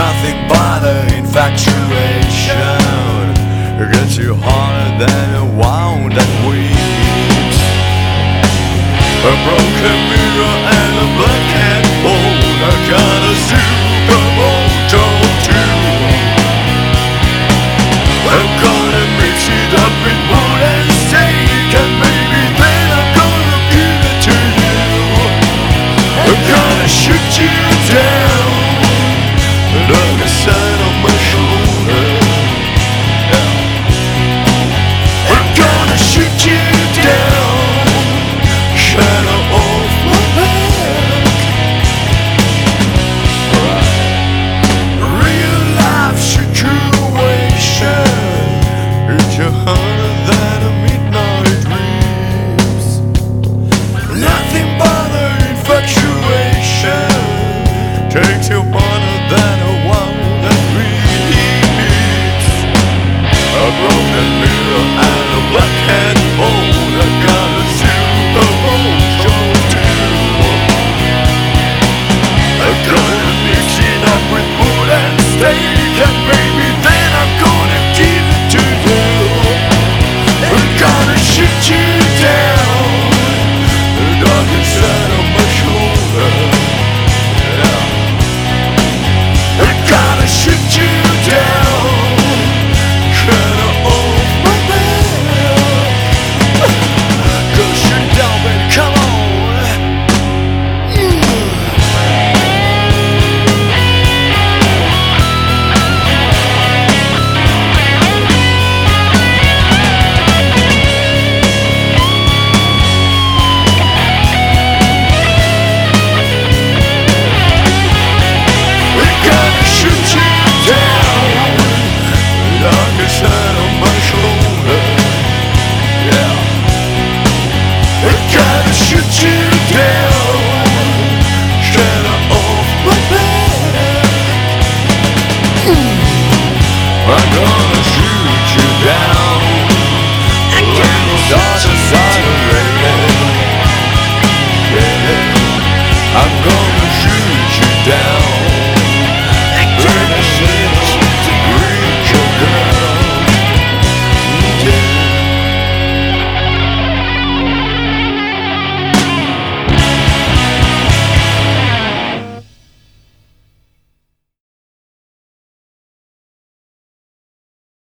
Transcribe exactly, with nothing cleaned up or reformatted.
nothing but the infatuation gets you harder than a wound that weeps. A broken mirror and a black cat bone, I got a supermoto too. I'm gonna mix it up in wood and steak, and maybe then I'm gonna give it to you. I'm gonna shoot you down like a sign on my shoulder. Yeah. I'm gonna shoot you down, shadow off my back. Right. Real life situation, it's your harder than a midnight dreams. Nothing but the infatuation takes you harder than a one that weeps. A broken mirror and a black cat bone.